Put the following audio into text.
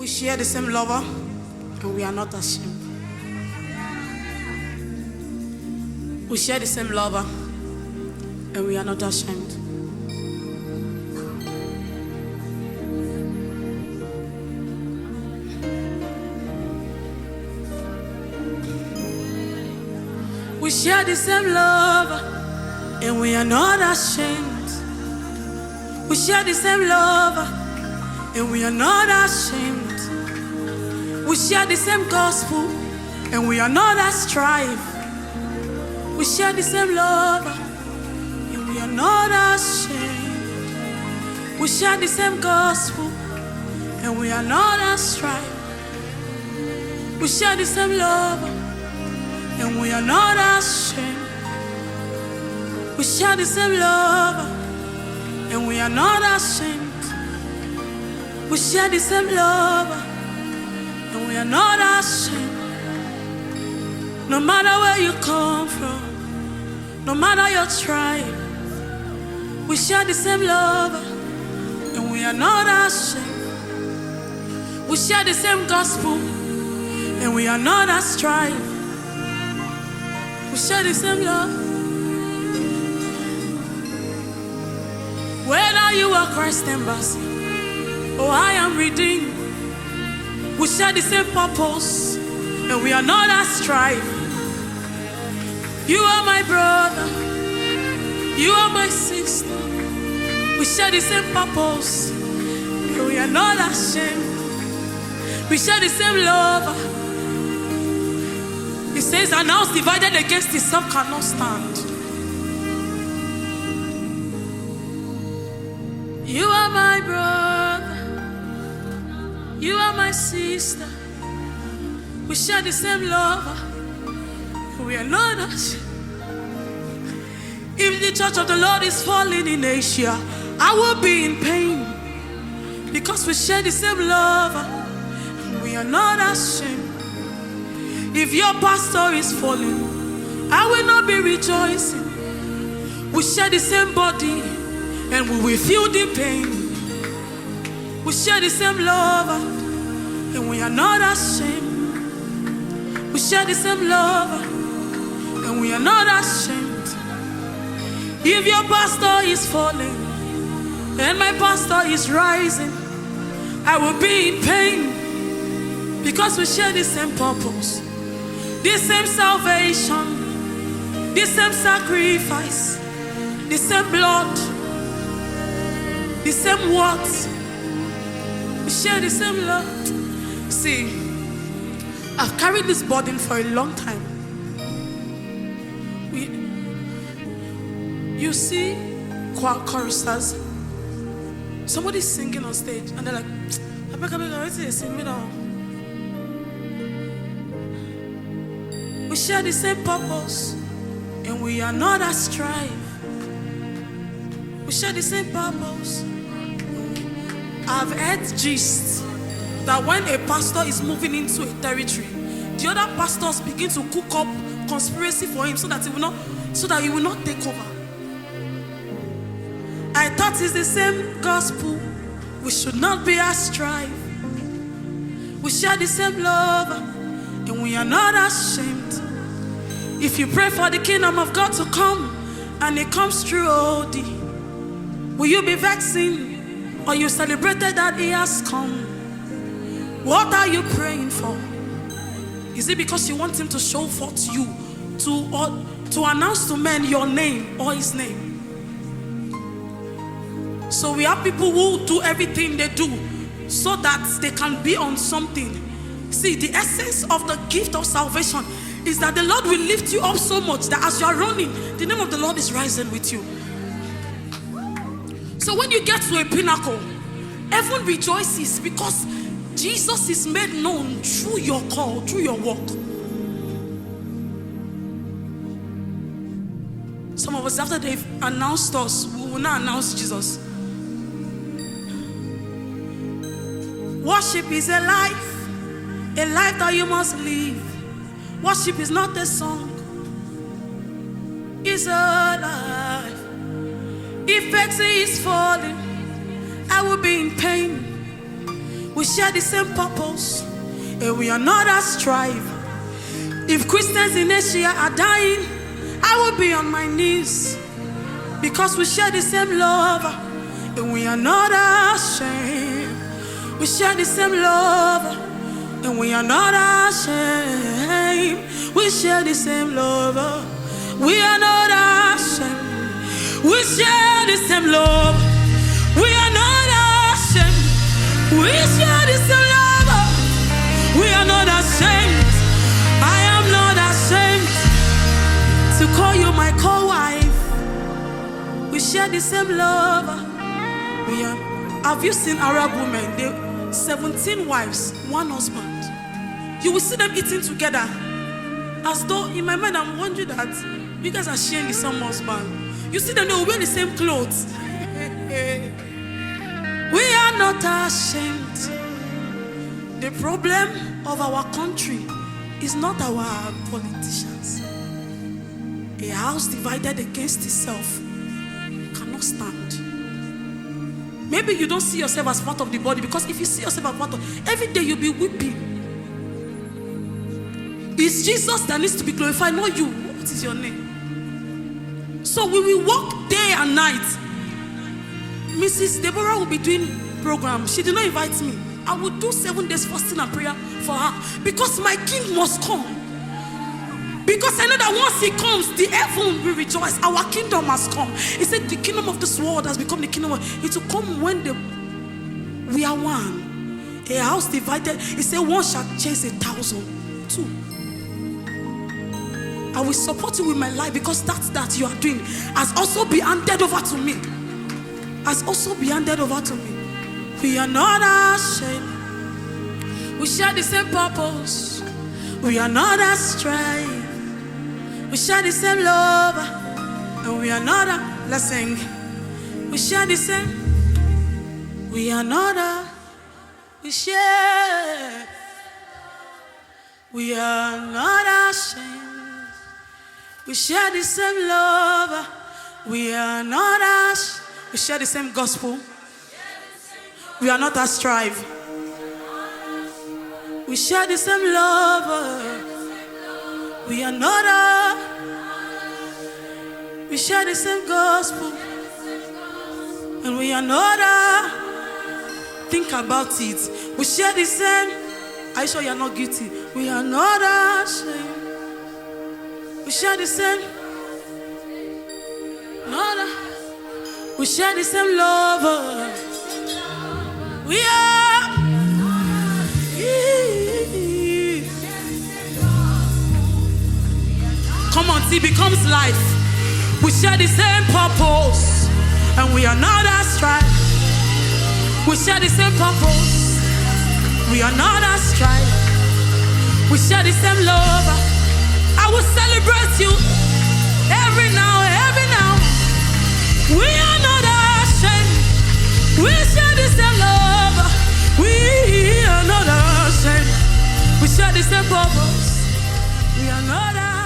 share the same lover, and we are not ashamed. We share the same lover, and we are not ashamed. We share the same love, and we are not ashamed. We share the same love, and we are not ashamed. We share the same gospel, and we are not ashamed. We share the same love, and we are not ashamed. We share the same gospel, and we are not ashamed. We share the same love, and we are not ashamed. We share the same love, and we are not ashamed. We share the same love, and we are not ashamed. No matter where you come from, no matter your tribe, we share the same love, and we are not ashamed. We share the same gospel, and we are not ashamed. We share the same love. Whether you are Christ Embassy or I am redeemed, we share the same purpose, and we are not ashamed. You are my brother, you are my sister. We share the same purpose, and we are not ashamed. We share the same love. It says, "An house divided against itself cannot stand." You are my brother, you are my sister. We share the same love. We are not ashamed. If the church of the Lord is falling in Asia, I will be in pain, because we share the same love. We are not ashamed. If your pastor is falling, I will not be rejoicing. We share the same body, and we will feel the pain. We share the same love, and we are not ashamed. We share the same love, and we are not ashamed. If your pastor is falling, and my pastor is rising, I will be in pain, because we share the same purpose, the same salvation, the same sacrifice, the same blood, the same words. We share the same love. See, I've carried this burden for a long time. You see choristers, somebody's singing on stage, and they're like, I beg, sing me now. We share the same purpose, and we are not ashamed. We share the same purpose. I've heard gist that when a pastor is moving into a territory, the other pastors begin to cook up conspiracy for him so that he will not take over. I thought it's the same gospel. We should not be ashamed. We share the same love, and we are not ashamed. If you pray for the kingdom of God to come, and it comes through OD, will you be vexing, or you celebrated that he has come? What are you praying for? Is it because you want him to show forth you, to announce to men your name or his name? So we have people who do everything they do so that they can be on something. See, the essence of the gift of salvation is that the Lord will lift you up so much that as you are running, the name of the Lord is rising with you. So when you get to a pinnacle, heaven rejoices because Jesus is made known through your call, through your walk. Some of us, after they've announced us, we will not announce Jesus. Worship is a life that you must live. Worship is not a song, it's a life. If Betsy is falling, I will be in pain. We share the same purpose, and we are not at strife. If Christians in Asia are dying, I will be on my knees, because we share the same love, and we are not ashamed. We share the same love, and we are not ashamed. We share the same love, we are not ashamed. We share the same love, we are not ashamed. We share the same love, we are not ashamed. I am not ashamed to call you my co-wife. We share the same love. Have you seen Arab women? They 17 wives, one husband. You will see them eating together. As though in my mind I'm wondering that you guys are sharing the same husband. You see them, they will wear the same clothes. We are not ashamed. The problem of our country is not our politicians. A house divided against itself cannot stand. Maybe you don't see yourself as part of the body, because if you see yourself as part of, every day you'll be weeping. It's Jesus that needs to be glorified, not you. What is your name? So we will work day and night. Mrs. Deborah will be doing programs. She did not invite me. I will do 7 days fasting and prayer for her, because my king must come. Because I know that once he comes, the heaven will rejoice. Our kingdom must come. He said the kingdom of this world has become the kingdom of, it will come when we are one. A house divided, he said one shall chase 1,000. 2. I will support you with my life, because that you are doing has also been handed over to me. Has also been handed over to me. We are not ashamed. We share the same purpose. We are not astray. We share the same love, and we are not let's sing. We share the same. We are not we share. We are not ashamed. We share the same love. We are not ashamed. We share the same gospel. We are not at strife. We share the same love. We are not we share the same gospel. And we are not think about it. We share the same. Are you sure you are not guilty? We are not ashamed. We share the same. We share the same love. We are. Come on, see, becomes life. We share the same purpose, and we are not at strife. We share the same purpose. We are not at strife. We share the same love. I will celebrate you every now. We are not ashamed. We share the same love. We are not ashamed. We share the same purpose. We are not ashamed.